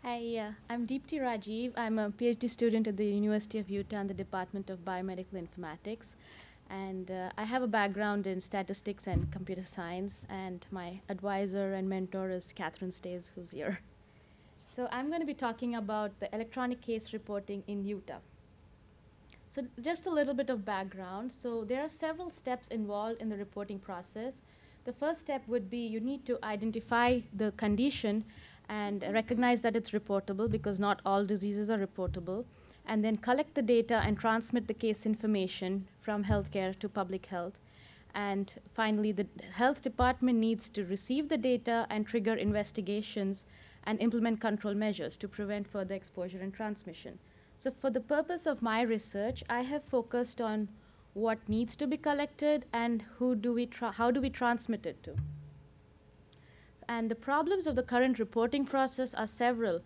Hi, I'm Deepti Rajiv. I'm a PhD student at the University of Utah in the Department of Biomedical Informatics. And I have a background in statistics and computer science. And my advisor and mentor is Catherine Stays, who's here. So I'm going to be talking about the electronic case reporting in Utah. So just a little bit of background. So there are several steps involved in the reporting process. The first step would be you need to identify the condition and recognize that it's reportable because not all diseases are reportable, and then collect the data and transmit the case information from healthcare to public health. And finally, the health department needs to receive the data and trigger investigations and implement control measures to prevent further exposure and transmission. So for the purpose of my research, I have focused on what needs to be collected and how do we transmit it to. And the problems of the current reporting process are several.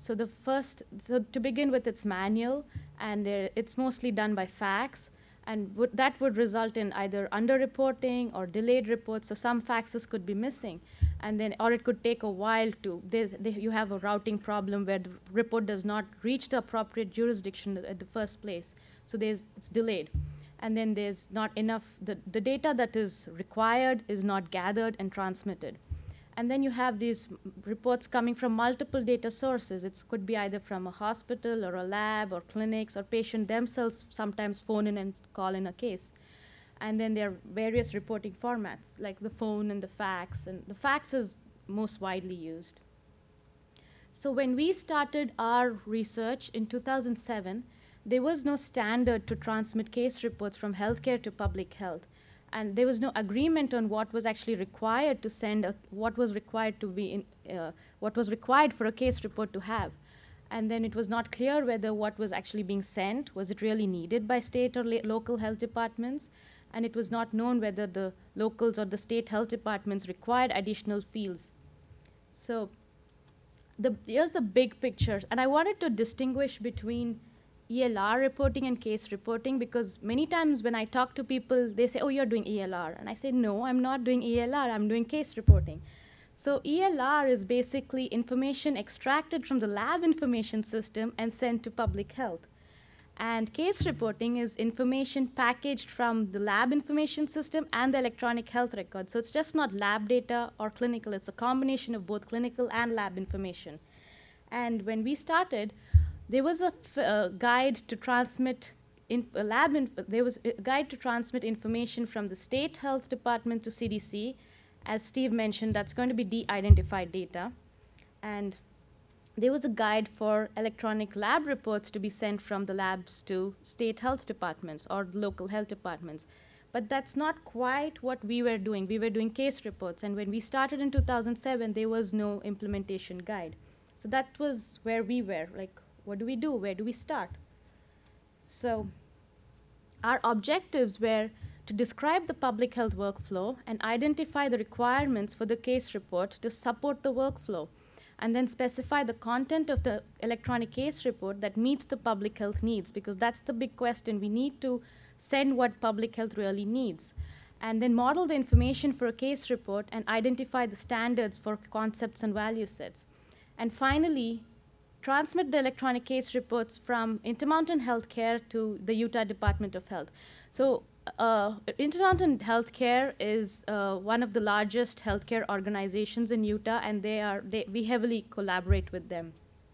So to begin with, it's manual, and it's mostly done by fax, and that would result in either underreporting or delayed reports. So some faxes could be missing, and then or it could take a while to. You have a routing problem where the report does not reach the appropriate jurisdiction at the first place. So it's delayed, and then there's not enough. The data that is required is not gathered and transmitted. And then you have these reports coming from multiple data sources. It could be either from a hospital or a lab or clinics, or patient themselves sometimes phone in and call in a case. And then there are various reporting formats like the phone and the fax, and the fax is most widely used. So when we started our research in 2007, there was no standard to transmit case reports from healthcare to public health. And there was no agreement on what was actually required to what was required to be what was required for a case report to have. And then it was not clear whether what was actually being sent, was it really needed by state or local health departments? And it was not known whether the locals or the state health departments required additional fields. So here's the big picture. And I wanted to distinguish between ELR reporting and case reporting, because many times when I talk to people, they say, oh, you're doing ELR. And I say, no, I'm not doing ELR, I'm doing case reporting. So ELR is basically information extracted from the lab information system and sent to public health. And case reporting is information packaged from the lab information system and the electronic health record. So it's just not lab data or clinical, it's a combination of both clinical and lab information. And when we started, there was a guide to transmit there was a guide to transmit information from the state health department to CDC. As Steve mentioned, that's going to be de-identified data. And there was a guide for electronic lab reports to be sent from the labs to state health departments or local health departments. But that's not quite what we were doing. We were doing case reports. And when we started in 2007, there was no implementation guide. So that was where we were. Like, what do we do? Where do we start? So our objectives were to describe the public health workflow and identify the requirements for the case report to support the workflow, and then specify the content of the electronic case report that meets the public health needs, because that's the big question. We need to send what public health really needs. And then model the information for a case report and identify the standards for concepts and value sets. And finally, transmit the electronic case reports from Intermountain Healthcare to the Utah Department of Health. So Intermountain Healthcare is one of the largest healthcare organizations in Utah, and we heavily collaborate with them.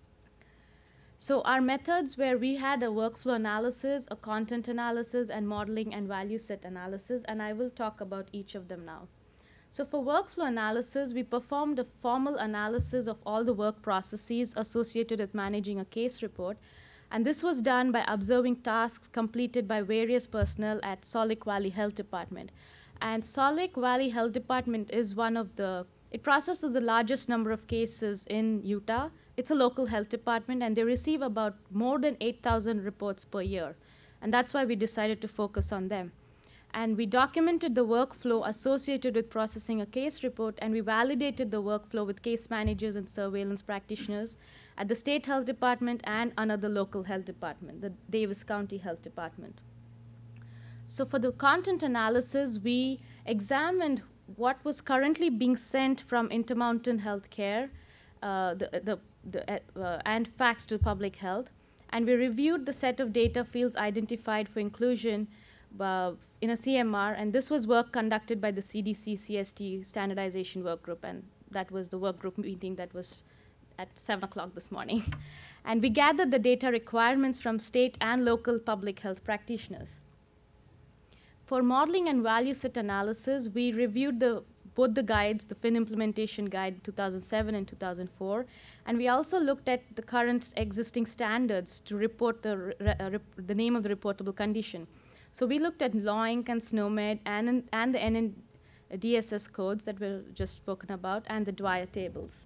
So our methods where we had a workflow analysis, a content analysis, and modeling and value set analysis, and I will talk about each of them now. So for workflow analysis, we performed a formal analysis of all the work processes associated with managing a case report. And this was done by observing tasks completed by various personnel at Salt Lake Valley Health Department. And Salt Lake Valley Health Department is it processes the largest number of cases in Utah. It's a local health department, and they receive about more than 8,000 reports per year. And that's why we decided to focus on them. And we documented the workflow associated with processing a case report, and we validated the workflow with case managers and surveillance practitioners at the state health department and another local health department, the Davis County Health Department. So for the content analysis, we examined what was currently being sent from Intermountain Healthcare, the and facts to public health. And we reviewed the set of data fields identified for inclusion in a CMR, and this was work conducted by the CDC CST standardization work group, and that was the work group meeting that was at 7 o'clock this morning. And we gathered the data requirements from state and local public health practitioners. For modeling and value set analysis, we reviewed both the guides, the FIN implementation guide 2007 and 2004, and we also looked at the current existing standards to report the name of the reportable condition. So we looked at LOINC and SNOMED and the NNDSS codes that were just spoken about and the Dwyer tables.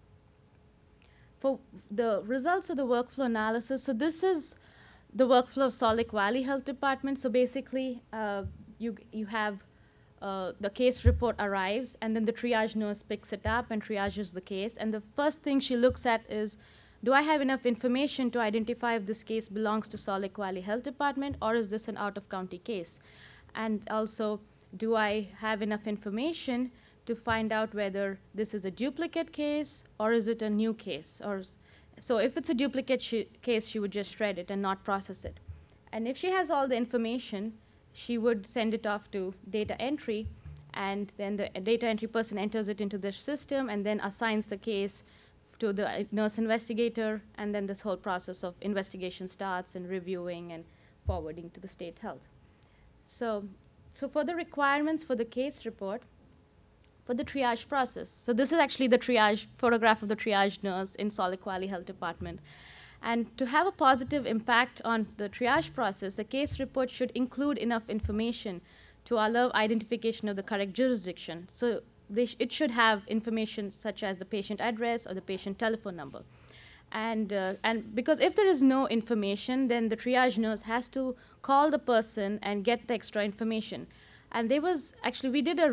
For the results of the workflow analysis, so this is the workflow of Salt Lake Valley Health Department. So basically, you have the case report arrives, and then the triage nurse picks it up and triages the case. And the first thing she looks at is, do I have enough information to identify if this case belongs to Salt Lake Valley Health Department, or is this an out-of-county case? And also, do I have enough information to find out whether this is a duplicate case or is it a new case? So if it's a duplicate case, she would just shred it and not process it. And if she has all the information, she would send it off to data entry, and then the data entry person enters it into the system and then assigns the case to the nurse investigator, and then this whole process of investigation starts and reviewing and forwarding to the state health. So for the requirements for the case report, for the triage process. So this is actually the triage photograph of the triage nurse in Salt Lake Valley Health Department. And to have a positive impact on the triage process, a case report should include enough information to allow identification of the correct jurisdiction. So it should have information such as the patient address or the patient telephone number. And because if there is no information, then the triage nurse has to call the person and get the extra information. And recently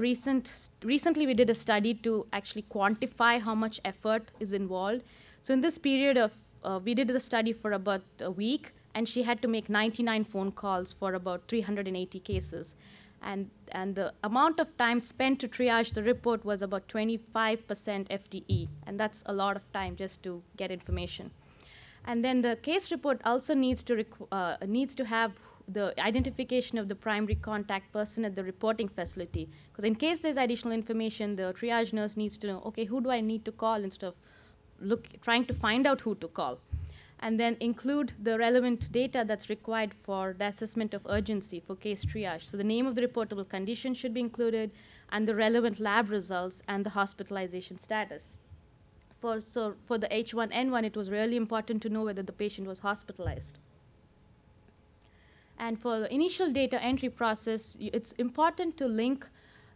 we did a study to actually quantify how much effort is involved. So in this period of, we did the study for about a week, and she had to make 99 phone calls for about 380 cases. And the amount of time spent to triage the report was about 25% FTE, and that's a lot of time just to get information. And then the case report also needs to have the identification of the primary contact person at the reporting facility. Because in case there's additional information, the triage nurse needs to know, okay, who do I need to call instead of trying to find out who to call. And then include the relevant data that's required for the assessment of urgency for case triage. So the name of the reportable condition should be included, and the relevant lab results and the hospitalization status. For the H1N1, it was really important to know whether the patient was hospitalized. And for the initial data entry process, it's important to link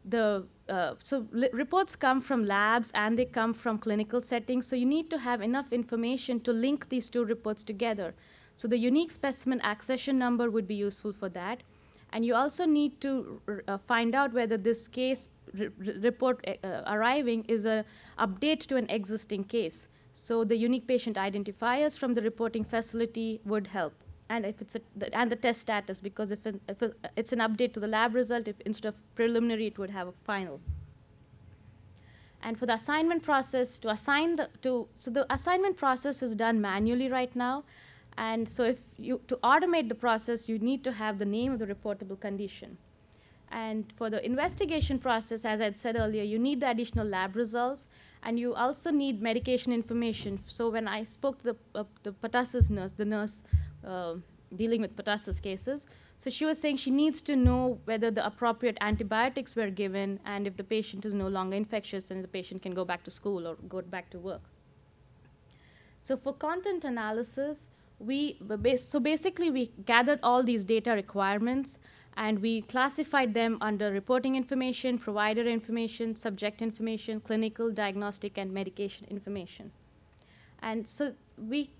reports come from labs and they come from clinical settings, so you need to have enough information to link these two reports together. So the unique specimen accession number would be useful for that. And you also need to find out whether this case report arriving is an update to an existing case. So the unique patient identifiers from the reporting facility would help. And if and the test status, because if it's an update to the lab result, if instead of preliminary, it would have a final. And for the assignment process, the assignment process is done manually right now. And so to automate the process, you need to have the name of the reportable condition. And for the investigation process, as I said earlier, you need the additional lab results, and you also need medication information. So when I spoke to the pertussis nurse, the nurse dealing with pertussis cases, so she was saying she needs to know whether the appropriate antibiotics were given and if the patient is no longer infectious and the patient can go back to school or go back to work. So for content analysis, basically we gathered all these data requirements and we classified them under reporting information, provider information, subject information, clinical, diagnostic, and medication information. And so we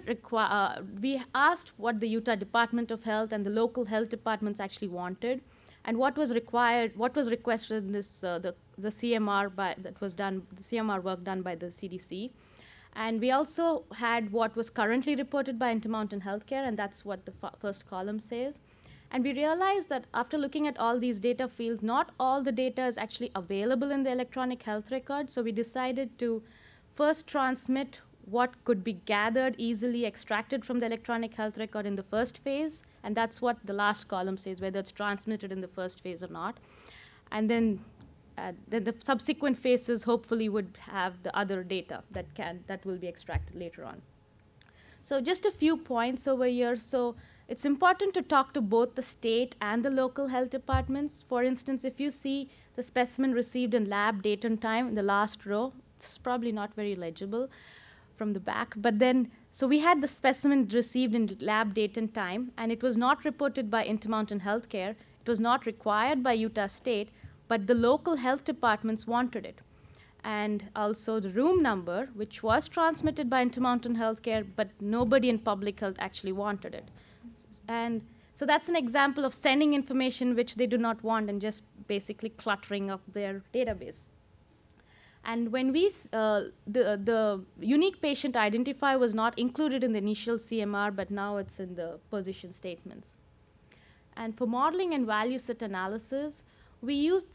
asked what the Utah Department of Health and the local health departments actually wanted, and what was requested in this the CMR the CMR work done by the CDC. And we also had what was currently reported by Intermountain Healthcare, and that's what the first column says. And we realized that after looking at all these data fields, not all the data is actually available in the electronic health record. So we decided to first transmit what could be gathered, easily extracted from the electronic health record in the first phase, and that's what the last column says, whether it's transmitted in the first phase or not. And then the subsequent phases hopefully would have the other data that will be extracted later on. So just a few points over here. So it's important to talk to both the state and the local health departments. For instance, if you see the specimen received in lab date and time in the last row, it's probably not very legible from the back. But then, so we had the specimen received in lab date and time, and it was not reported by Intermountain Healthcare. It was not required by Utah State, but the local health departments wanted it. And also the room number, which was transmitted by Intermountain Healthcare, but nobody in public health actually wanted it. And so that's an example of sending information which they do not want and just basically cluttering up their database. And when the unique patient identifier was not included in the initial CMR, but now it's in the position statements. And for modeling and value set analysis, we used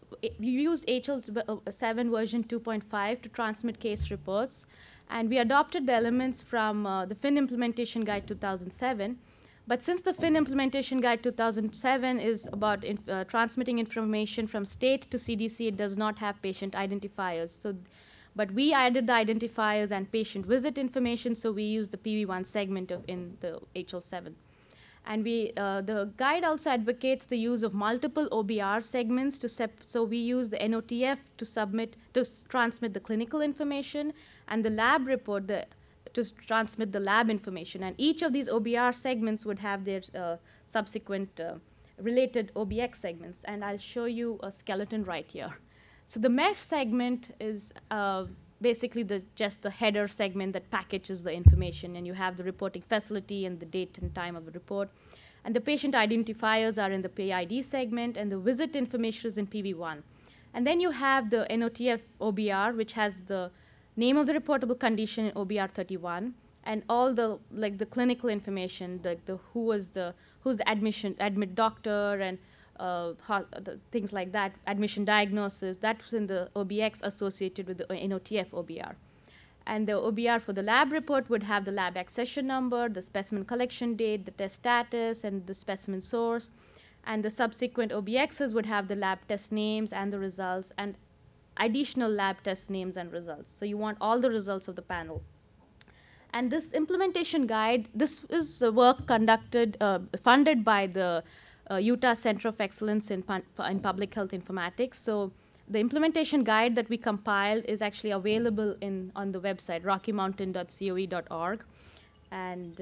HL7 version 2.5 to transmit case reports, and we adopted the elements from the FIN Implementation Guide 2007. But since the FIN Implementation Guide 2007 is about transmitting information from state to CDC, it does not have patient identifiers. But we added the identifiers and patient visit information, so we used the PV1 segment in the HL7. And the guide also advocates the use of multiple OBR segments so we use the NOTF to transmit the clinical information, and the lab report to transmit the lab information. And each of these OBR segments would have their subsequent related OBX segments. And I'll show you a skeleton right here. So the mesh segment is basically just the header segment that packages the information, and you have the reporting facility and the date and time of the report. And the patient identifiers are in the PID segment, and the visit information is in PV1. And then you have the NOTF OBR, which has the name of the reportable condition in OBR 31, and all the clinical information, who's the admit doctor, and things like that, admission diagnosis, that's in the OBX associated with the NOTF OBR. And the OBR for the lab report would have the lab accession number, the specimen collection date, the test status, and the specimen source. And the subsequent OBXs would have the lab test names and the results, and additional lab test names and results. So you want all the results of the panel. And this implementation guide, this is work conducted, funded by the Utah Center of Excellence in Public Health Informatics. So the implementation guide that we compiled is actually available on the website, rockymountain.coe.org. And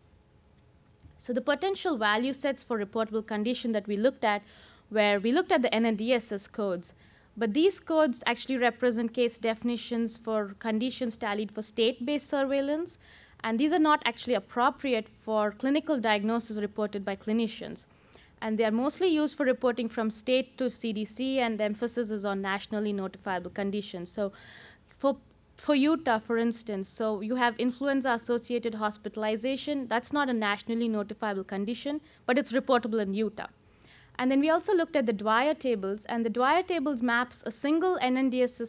so the potential value sets for reportable condition that we looked at, where we looked at the NNDSS codes. But these codes actually represent case definitions for conditions tallied for state-based surveillance, and these are not actually appropriate for clinical diagnosis reported by clinicians. And they are mostly used for reporting from state to CDC, and the emphasis is on nationally notifiable conditions. So for Utah, for instance, so you have influenza-associated hospitalization. That's not a nationally notifiable condition, but it's reportable in Utah. And then we also looked at the Dwyer tables, and the Dwyer tables maps a single NNDSS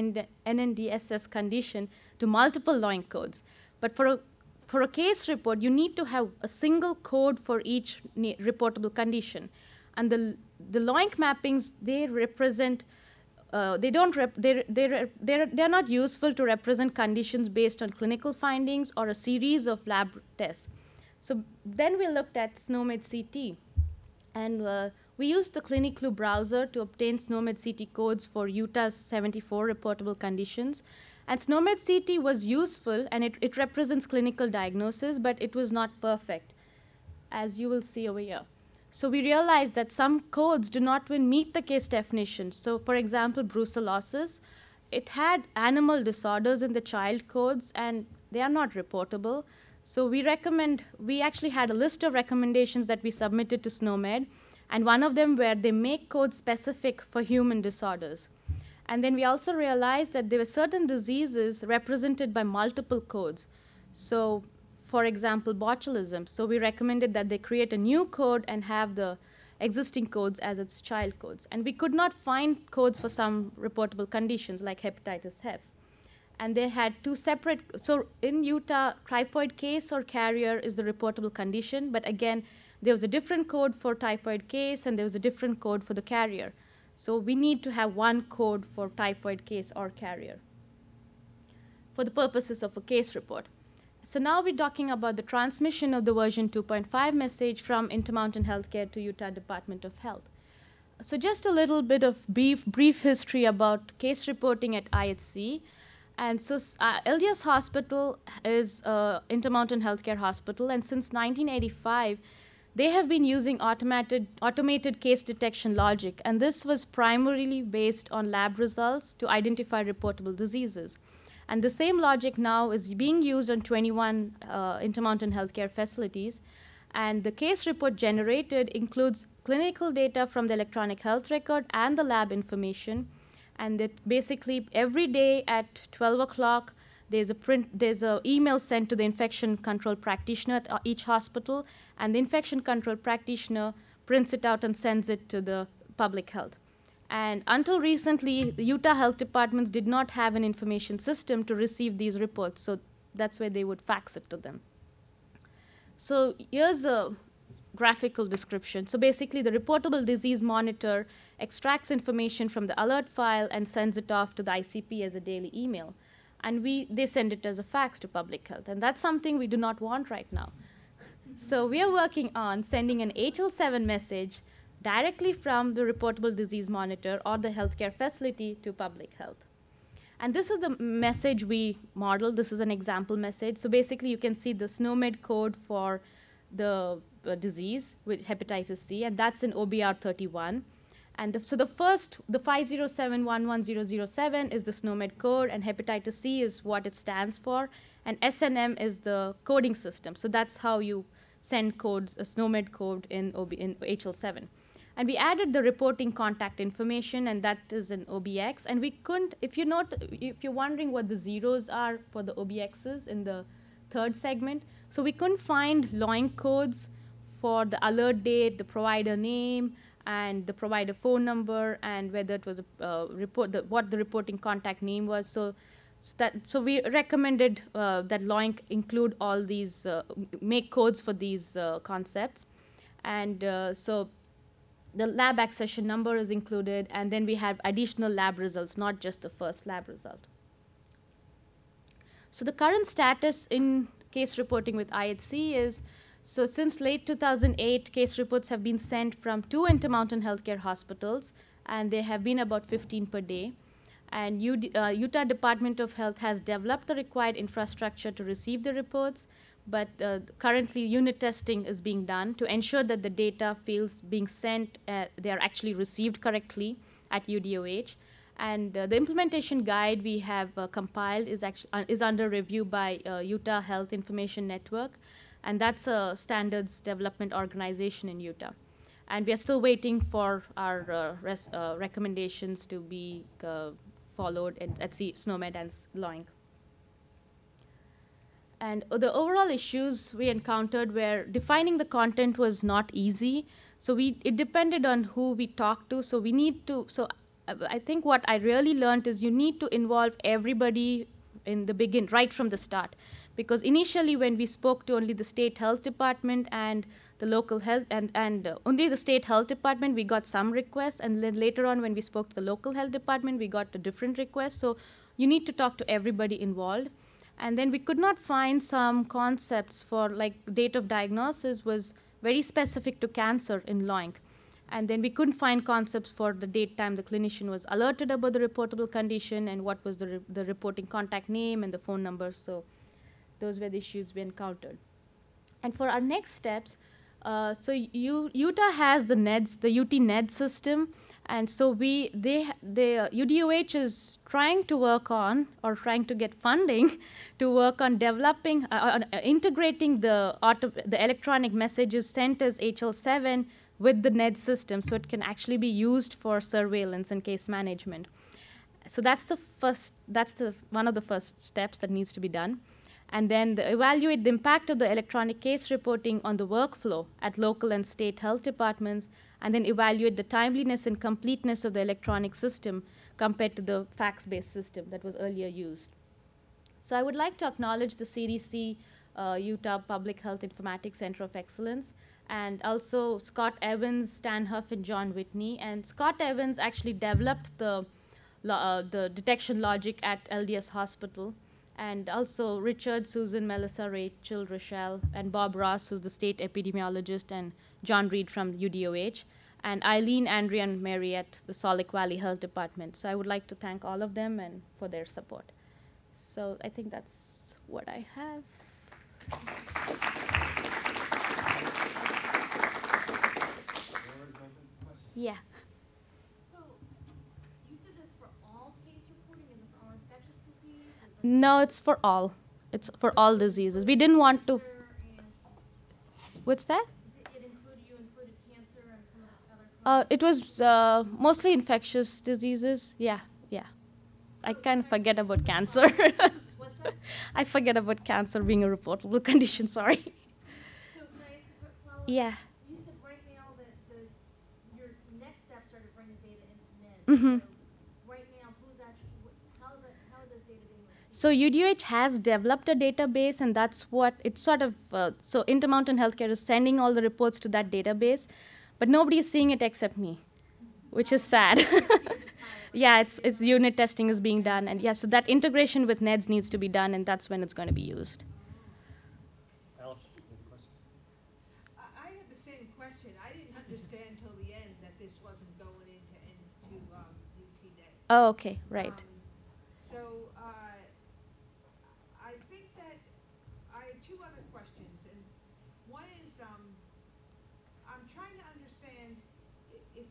condition to multiple LOINC codes. But for a case report, you need to have a single code for each reportable condition. And the LOINC mappings, they represent, they're not useful to represent conditions based on clinical findings or a series of lab tests. So then we looked at SNOMED CT. And we used the ClinicLoo browser to obtain SNOMED CT codes for Utah's 74 reportable conditions. And SNOMED CT was useful, and it represents clinical diagnosis, but it was not perfect, as you will see over here. So we realized that some codes do not even meet the case definition. So for example, brucellosis, it had animal disorders in the child codes, and they are not reportable. So we actually had a list of recommendations that we submitted to SNOMED, and one of them where they make codes specific for human disorders. And then we also realized that there were certain diseases represented by multiple codes. So for example, botulism. So we recommended that they create a new code and have the existing codes as its child codes. And we could not find codes for some reportable conditions like hepatitis Hep. And they had two separate, so in Utah, typhoid case or carrier is the reportable condition, but again, there was a different code for typhoid case and there was a different code for the carrier. So we need to have one code for typhoid case or carrier for the purposes of a case report. So now we're talking about the transmission of the version 2.5 message from Intermountain Healthcare to Utah Department of Health. So just a little bit of brief history about case reporting at IHC. And so LDS Hospital is Intermountain Healthcare Hospital, and since 1985, they have been using automated case detection logic, and this was primarily based on lab results to identify reportable diseases. And the same logic now is being used on 21 Intermountain Healthcare facilities. And the case report generated includes clinical data from the electronic health record and the lab information. And that basically every day at 12 o'clock, there's a email sent to the infection control practitioner at each hospital, and the infection control practitioner prints it out and sends it to the public health. And until recently, the Utah health departments did not have an information system to receive these reports, so that's where they would fax it to them. So here's a graphical description. So basically, the reportable disease monitor extracts information from the alert file and sends it off to the ICP as a daily email. And they send it as a fax to public health. And that's something we do not want right now. So we are working on sending an HL7 message directly from the reportable disease monitor or the healthcare facility to public health. And this is the message we modeled. This is an example message. So basically, you can see the SNOMED code for the disease with hepatitis C, and that's in OBR 31. And so the 507110007 is the SNOMED code, and hepatitis C is what it stands for, and SNM is the coding system. So that's how you send codes, a SNOMED code in HL7. And we added the reporting contact information, and that is in OBX. And we couldn't, if you're wondering what the zeros are for the OBXs in the third segment, so we couldn't find LOINC codes for the alert date, the provider name, and the provider phone number, and whether it was a what the reporting contact name was. So we recommended that LOINC include all these, make codes for these concepts. And so the lab accession number is included, and then we have additional lab results, not just the first lab result. So the current status in case reporting with IHC is, so since late 2008, case reports have been sent from 2 Intermountain Healthcare hospitals, and there have been about 15 per day. And Utah Department of Health has developed the required infrastructure to receive the reports, but currently unit testing is being done to ensure that the data fields being sent, they are actually received correctly at UDOH. And the implementation guide we have compiled is under review by Utah Health Information Network, and that's a standards development organization in Utah. And we are still waiting for our recommendations to be followed at SNOMED and LOINC. And the overall issues we encountered were defining the content was not easy. So it depended on who we talked to. So we need to, so I think what I really learned is you need to involve everybody in the begin, right from the start. Because initially when we spoke to only the state health department and the local health, and only the state health department, we got some requests. And then later on when we spoke to the local health department, we got a different request. So you need to talk to everybody involved. And then we could not find some concepts for, like, date of diagnosis was very specific to cancer in LOINC. And then we couldn't find concepts for the date time the clinician was alerted about the reportable condition and what was the reporting contact name and the phone number. So those were the issues we encountered. And for our next steps, so Utah has the NEDS, the UT NED system. And so UDOH is trying to work on, or trying to get funding to work on developing, integrating the electronic messages sent as HL7 with the NED system, so it can actually be used for surveillance and case management. So that's one of the first steps that needs to be done. And then evaluate the impact of the electronic case reporting on the workflow at local and state health departments, and then evaluate the timeliness and completeness of the electronic system compared to the fax-based system that was earlier used. So I would like to acknowledge the CDC Utah Public Health Informatics Center of Excellence, and also Scott Evans, Stan Huff, and John Whitney. And Scott Evans actually developed the detection logic at LDS Hospital, and also Richard, Susan, Melissa, Rachel, Rochelle, and Bob Ross, who's the state epidemiologist, and John Reed from UDOH, and Eileen, Andrea, and Mary at the Salt Lake Valley Health Department. So I would like to thank all of them and for their support. So I think that's what I have. Yeah. So you did this for all case reporting? Is it for all infectious disease? Is it No, it's for all. It's for all diseases. We didn't want to. cancer and What's that? it included you included cancer and some of the other It was mostly infectious diseases. Yeah, yeah. I kind of forget about cancer. What's that? I forget about cancer being a reportable condition. Sorry. So can I ask a quick follow-up? Yeah. You said right now that your next steps are to bring the data into NIDS. Mhm. So right now, who's actually how is this data being received? So UDOH has developed a database, and that's what it's sort of. So Intermountain Healthcare is sending all the reports to that database, but nobody is seeing it except me, which is sad. Yeah, it's unit testing is being done, and yeah, so that integration with NEDS needs to be done, and that's when it's going to be used. Alice, you have a question? I had the same question. I didn't understand till the end that this wasn't going into UTNet. Oh, okay, right. So I think that I have two other questions, and one is I'm trying to understand if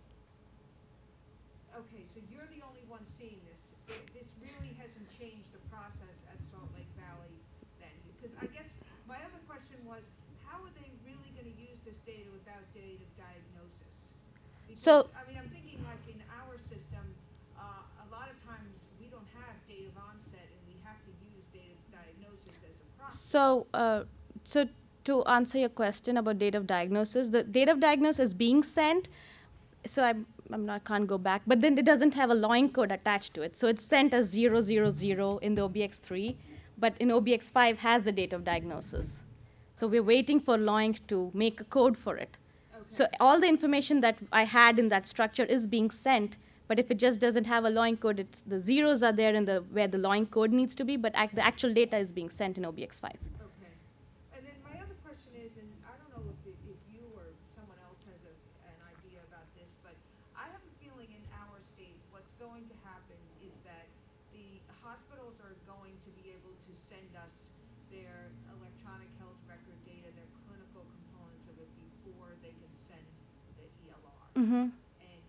okay, so you're the only one seeing this. This really hasn't changed the process at Salt Lake Valley then, because I guess my other question was, how are they really going to use this data without date of diagnosis? Because, So I mean, I'm thinking like in our system, a lot of times we don't have date of onset, and we have to use date of diagnosis as a proxy. so to answer your question about date of diagnosis, the date of diagnosis is being sent. So I'm not can't go back, but then it doesn't have a line code attached to it. So it's sent as 000 in the OBX3, but in OBX5 has the date of diagnosis. So we're waiting for Loink to make a code for it. Okay. So all the information that I had in that structure is being sent, but if it just doesn't have a Loink code, it's the zeros are there in the where the Loink code needs to be, but the actual data is being sent in OBX5. Okay. And then my other question is, and I don't know if you or someone else has an idea about this, but I have a feeling in our state what's going to happen is that the hospitals are going to be able to send us their electronic health record data, their clinical components of it before they can send the ELR. Mm-hmm. And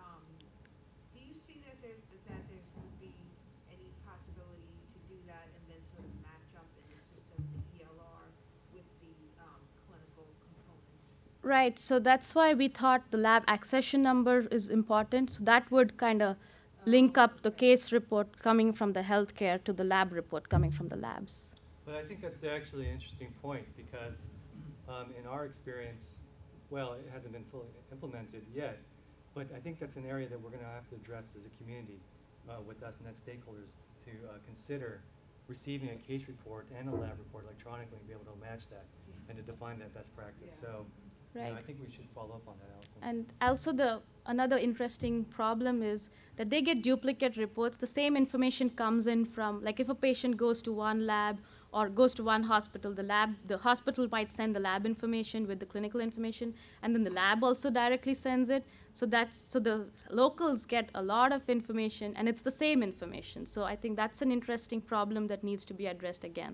do you see that there's would be any possibility to do that and then sort of match up in the system the ELR with the clinical components? Right, so that's why we thought the lab accession number is important. So that would kind of link up the Okay. case report coming from the healthcare to the lab report coming from the labs. But I think that's actually an interesting point because in our experience, well, it hasn't been fully implemented yet, but I think that's an area that we're going to have to address as a community with us net stakeholders to consider receiving a case report and a lab report electronically and be able to match that and to define that best practice. Yeah. So Right. I think we should follow up on that, Allison. And also the another interesting problem is that they get duplicate reports. The same information comes in from, like if a patient goes to one lab or goes to one hospital, the hospital might send the lab information with the clinical information, and then the lab also directly sends it. So the locals get a lot of information, and it's the same information. So I think that's an interesting problem that needs to be addressed again.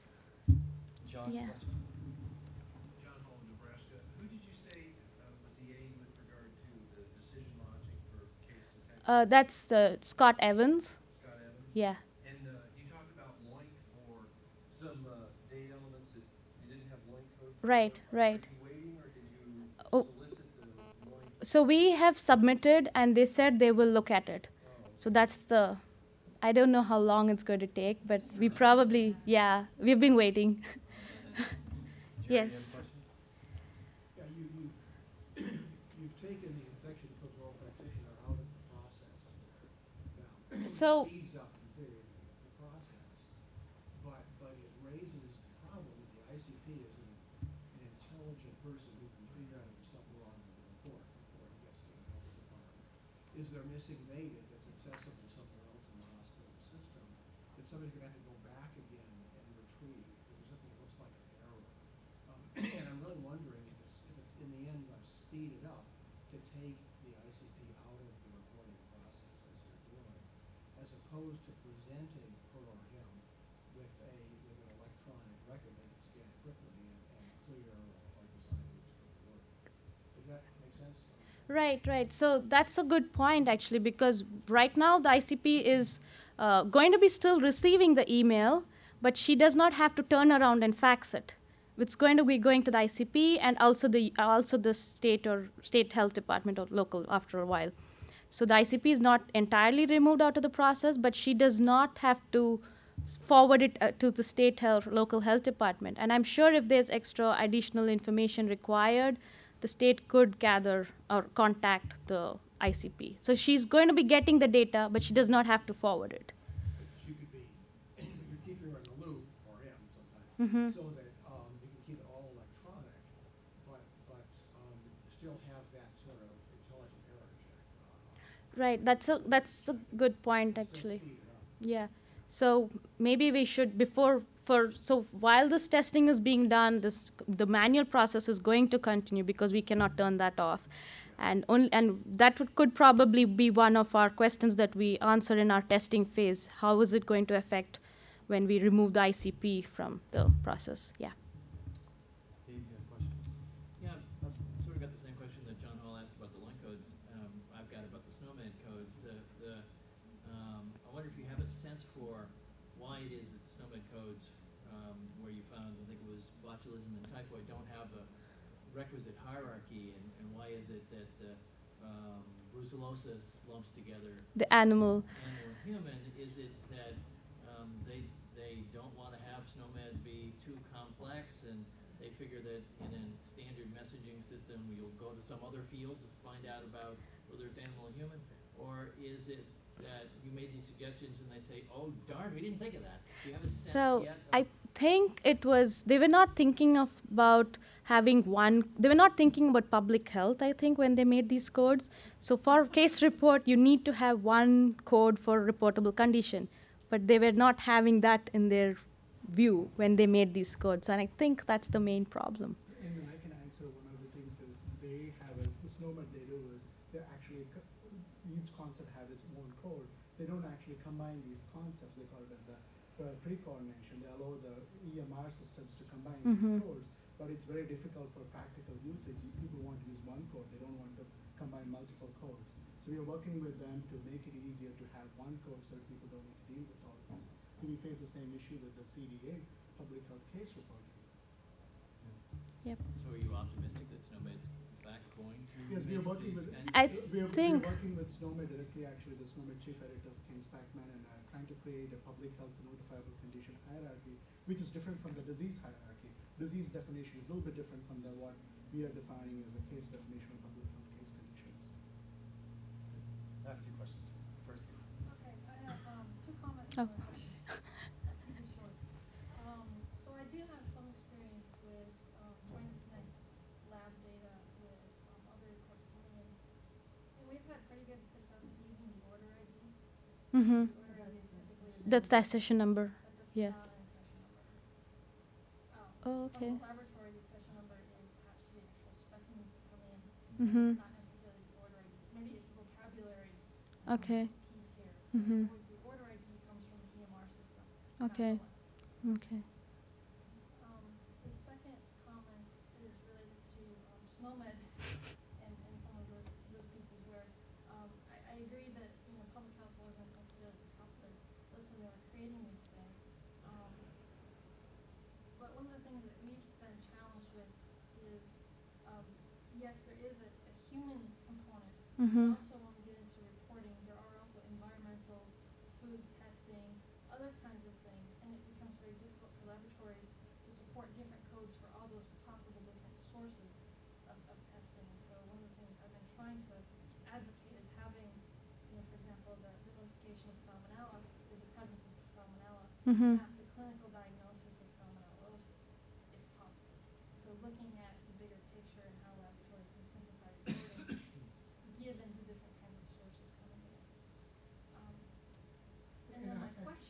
John, Yeah. question? John Hall, Nebraska. Who did you say was the aide with regard to the decision logic for case detection? That's Scott Evans. Scott Evans? Yeah. And you talked about LOINC for some data elements that you didn't have LOINC code for. Right, right. Are you waiting, or did you Oh. solicit the LOINC? So we have submitted, and they said they will look at it. Oh, So that's I don't know how long it's going to take, but we probably, yeah, we've been waiting. Jerry, Yes. you have a question? Yeah, you've taken the infection control practitioner out of the process now. So- Speeds up the process. are missing data that's accessible somewhere else in the hospital system, that somebody's gonna have to go back again and retrieve, because there's something that looks like an error. And I'm really wondering if it's in the end gonna speed it up to take the ICP out of the reporting process as you're doing, as opposed to presenting per or him with an electronic record they can scan quickly and clear or design routes for the work. Does that make sense? Right, right. So that's a good point actually, because right now the ICP is going to be still receiving the email, but she does not have to turn around and fax it. It's going to be going to the ICP and also the state or state health department or local after a while. So the ICP is not entirely removed out of the process, but she does not have to forward it to the state health, local health department. And I'm sure if there's extra additional information required, the state could gather or contact the ICP. So she's going to be getting the data, but she does not have to forward it. She could be, you're keeping her in the loop, or him sometimes, Mm-hmm. so that you can keep it all electronic, but still have that sort of intelligent error check. Right. That's a good point actually. Speed it up. Yeah. So maybe we should so while this testing is being done, the manual process is going to continue because we cannot turn that off. And that could probably be one of our questions that we answer in our testing phase. How is it going to affect when we remove the ICP from the process? Yeah. Steve, you have a question? Yeah, I've sort of got the same question that John Hall asked about the line codes. I've got about the SNOMED codes. I wonder if you have a sense for why it is that the SNOMED codes, where you found, I think it was botulism and typhoid, don't have a requisite hierarchy, and why is it that brucellosis lumps together The animal. animal and human? Is it that they don't want to have SNOMED be too complex, and they figure that in a standard messaging system you'll go to some other field to find out about whether it's animal or human? Or is it that you made these suggestions and they say, oh darn, we didn't think of that? Do you have a sense So yet? I think it was they were not thinking about having one. They were not thinking about public health. I think when they made these codes. So for case report, you need to have one code for reportable condition, but they were not having that in their view when they made these codes, and I think that's the main problem. And then I can answer one of the things is they have as the SNOMED they do is they actually each concept have its own code. They don't actually combine these concepts. They call it as a pre-coordination. They allow the EMR systems to combine these codes, but it's very difficult for practical usage. People want to use one code. They don't want to combine multiple codes. So we are working with them to make it easier to have one code so that people don't need to deal with all this. So we face the same issue with the CDA, public health case reporting. Yep. So are you optimistic that SNOMED's in fact going to Yes, we are make working these with. kinds of I We are think- working with SNOMED directly. Actually, the SNOMED chief editors, Ken Spackman, and trying to create a public health notifiable condition hierarchy, which is different from the disease hierarchy. Disease definition is a little bit different from what we are defining as a case definition of public health case conditions. Last two questions. First. Okay, I have two comments Oh. and a question. Keep it short. So I do have some experience with trying to connect lab data with other reports coming in. And we've had pretty good success with using the order ID. Mm-hmm. The order ID typically is That's that session number. but that's Yeah. not an session number. Oh, okay. From the laboratory, the session number is attached to the actual specimens that come in. Mm-hmm. Not necessarily the order ID. So maybe it's a vocabulary Okay. piece here. Mm-hmm. The order ID comes from the EMR system, not Okay. from us. Okay. The second comment is related to SNOMED and some of those pieces where I agree that public health wasn't necessarily the top of the list when they were creating these things. But one of the things that we've been challenged with is yes, there is a human component. Mm-hmm. But also when we get into reporting, there are also environmental, food testing, other kinds of things, and it becomes very difficult for laboratories to support different codes for all those possible different sources of testing. So one of the things I've been trying to advocate is having, for example, the notification of salmonella, there's a presence of salmonella, Mm-hmm. not the clinical diagnosis of salmonellosis, if possible. So looking at the bigger picture and how laboratories can simplify reporting given the different kinds of sources coming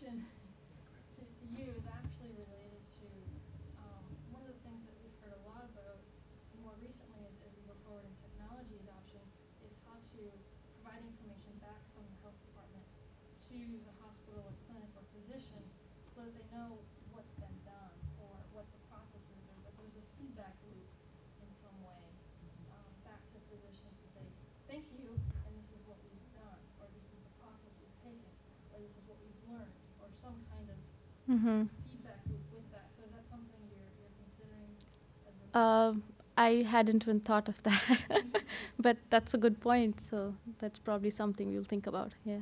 question to you is actually related to one of the things that we've heard a lot about more recently as we go forward in technology adoption is how to provide information back from the health department to the hospital or clinic or physician so that they know what's been done or what the process is or that there's this feedback loop in some way back to physicians to say, thank you, and this is what we've done, or this is the process we've taken, or this is what we've learned, or some kind of Mm-hmm. feedback loop with that. So is that something you're considering as a I hadn't even thought of that, but that's a good point. So that's probably something we'll think about. Yeah.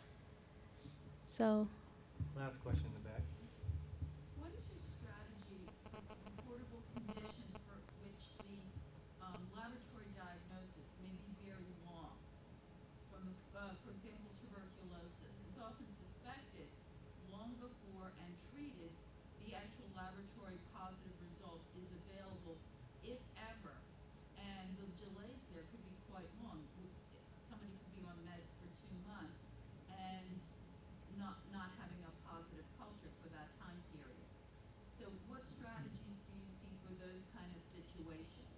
So. Last question in the back. What is your strategy for reportable conditions for which the laboratory diagnosis may be very long? For example, tuberculosis is often suspected long before and treated. The actual laboratory positive result is available, if ever, and the delays there could be quite long. Somebody could be on meds for 2 months and not having a positive culture for that time period. So what strategies do you see for those kind of situations?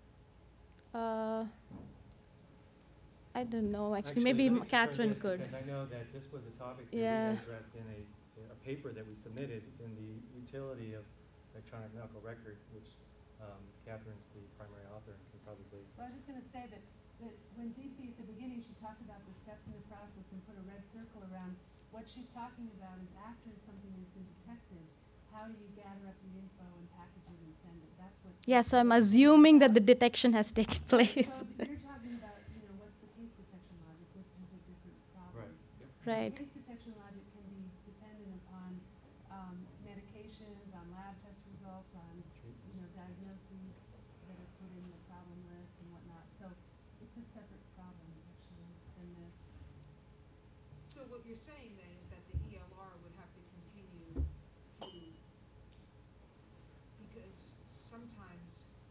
I don't know. Actually, Actually, maybe let me just turn Catherine this could. because I know that this was a topic that we Yeah. had addressed in a paper that we submitted in the utility of electronic medical record, which Catherine's the primary author and can probably. Well, I was just going to say that when Dee Dee at the beginning, she talked about the steps in the process and put a red circle around. What she's talking about is after something has been detected, how do you gather up the info and package it and send it? That's what. Yeah, so I'm assuming that the detection has taken place. So you're talking about, what's the case detection logic, which is a different problem. Right. Yep. Right. Case detection logic can be dependent upon medications, on lab test results, on diagnoses that are put in the problem list and whatnot. So it's a separate problem actually than this. So what you're saying then is that the ELR would have to continue to, because sometimes,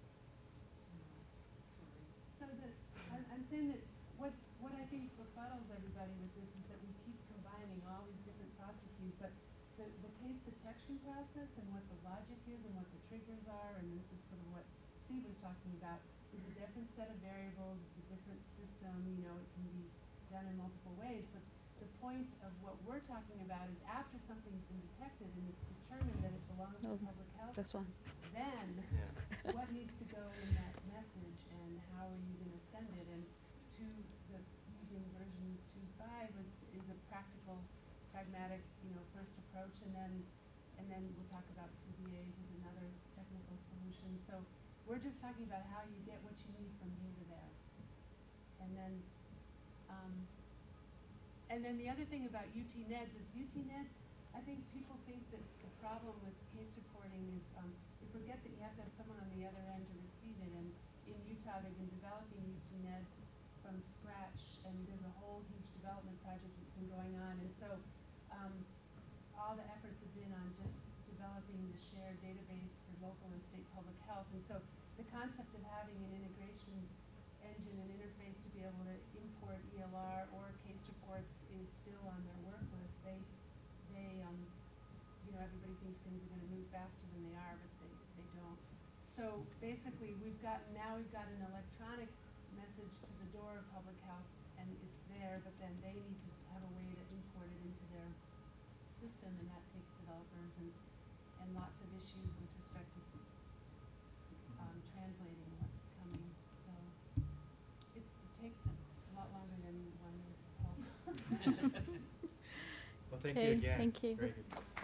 So I'm saying that what I think befuddles everybody with this is that we keep combining all these different processes, but the case detection process and what the logic is and what the triggers are, and this is sort of what Steve was talking about, is a different set of variables, it's a different system, it can be done in multiple ways, but the point of what we're talking about is after something's been detected and it's determined that it belongs to public health, This one. then Yeah. what needs to go in that message and how are you going to send it? And using version 2.5 is a practical, pragmatic, first approach, and then we'll talk about CBAs as another technical solution. So we're just talking about how you get what you need from here to there, and then the other thing about UTNEDS is UTNEDS. I think people think that the problem with case reporting is they forget that you have to have someone on the other end to receive it. And in Utah, they've been developing UTNEDS from scratch, and there's a whole huge development project that's been going on. And so all the efforts have been on just developing the shared database for local and state public health. And so the concept of having an integration engine and interface to be able to import ELR or case reports is still on their work list. Everybody thinks things are going to move faster than they are, but they don't. So basically, we've got an electronic message to the door of public health, and it's there, but then they need to have a way to import it into their system, and that takes developers and lots of issues with respect to translating what's coming. So it takes a lot longer than one would hope. Well, thank you again. Thank you. Very good.